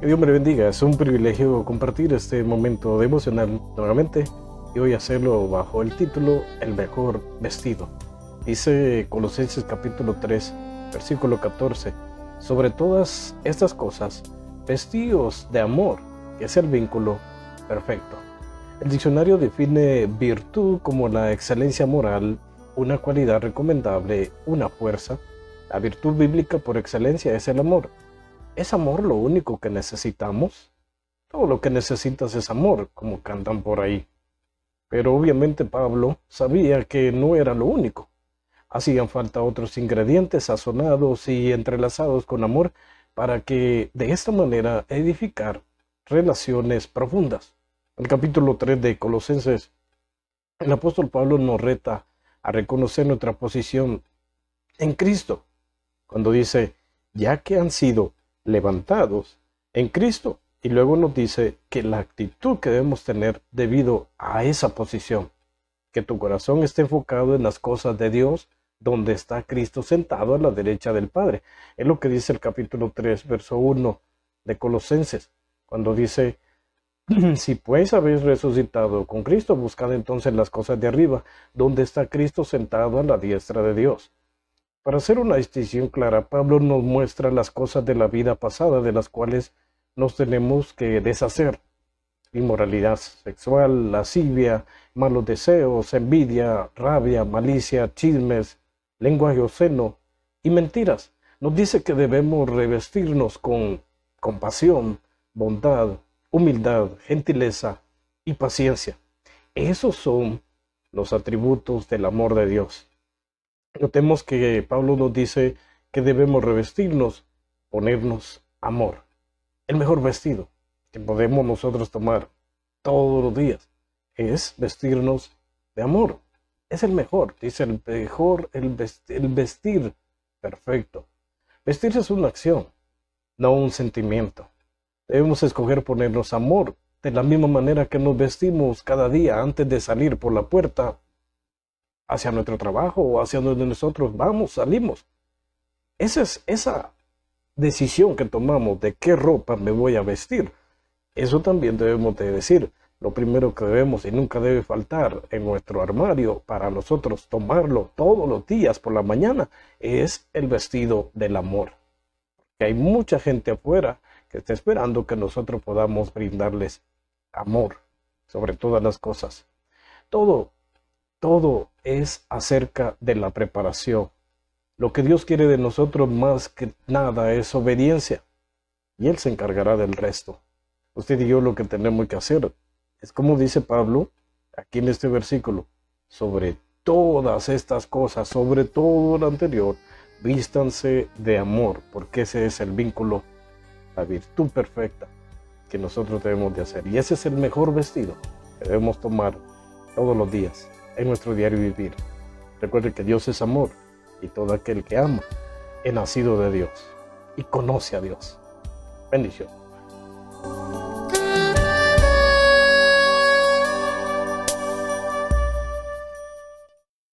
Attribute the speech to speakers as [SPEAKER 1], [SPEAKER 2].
[SPEAKER 1] Que Dios me le bendiga. Es un privilegio compartir este momento devocional nuevamente y hoy hacerlo bajo el título El mejor vestido. Dice Colosenses capítulo 3, versículo 14. Sobre todas estas cosas, vestíos de amor, que es el vínculo perfecto. El diccionario define virtud como la excelencia moral, una cualidad recomendable, una fuerza. La virtud bíblica por excelencia es el amor. ¿Es amor lo único que necesitamos? Todo lo que necesitas es amor, como cantan por ahí. Pero obviamente Pablo sabía que no era lo único. Hacían falta otros ingredientes sazonados y entrelazados con amor para que de esta manera edificar relaciones profundas. En el capítulo 3 de Colosenses, el apóstol Pablo nos reta a reconocer nuestra posición en Cristo, cuando dice, ya que han sido levantados en Cristo, y luego nos dice que la actitud que debemos tener debido a esa posición, que tu corazón esté enfocado en las cosas de Dios, donde está Cristo sentado a la derecha del Padre. Es lo que dice el capítulo 3, verso 1 de Colosenses, cuando dice, si pues habéis resucitado con Cristo, buscad entonces las cosas de arriba, donde está Cristo sentado a la diestra de Dios. Para hacer una distinción clara, Pablo nos muestra las cosas de la vida pasada de las cuales nos tenemos que deshacer. Inmoralidad sexual, lascivia, malos deseos, envidia, rabia, malicia, chismes, lenguaje obsceno y mentiras. Nos dice que debemos revestirnos con compasión, bondad, humildad, gentileza y paciencia. Esos son los atributos del amor de Dios. Notemos que Pablo nos dice que debemos revestirnos, ponernos amor. El mejor vestido que podemos nosotros tomar todos los días es vestirnos de amor. Es el mejor, dice el mejor, el vestir perfecto. Vestirse es una acción, no un sentimiento. Debemos escoger ponernos amor de la misma manera que nos vestimos cada día antes de salir por la puerta hacia nuestro trabajo o hacia donde nosotros vamos, salimos. Esa decisión que tomamos de qué ropa me voy a vestir, eso también debemos de decir. Lo primero que debemos y nunca debe faltar en nuestro armario para nosotros tomarlo todos los días por la mañana es el vestido del amor. Que hay mucha gente afuera que está esperando que nosotros podamos brindarles amor sobre todas las cosas. Todo es acerca de la preparación. Lo que Dios quiere de nosotros más que nada es obediencia. Y Él se encargará del resto. Usted y yo lo que tenemos que hacer es como dice Pablo aquí en este versículo. Sobre todas estas cosas, sobre todo lo anterior, vístanse de amor, porque ese es el vínculo, la virtud perfecta que nosotros debemos de hacer. Y ese es el mejor vestido que debemos tomar todos los días en nuestro diario vivir. Recuerde que Dios es amor y todo aquel que ama es nacido de Dios y conoce a Dios. Bendición.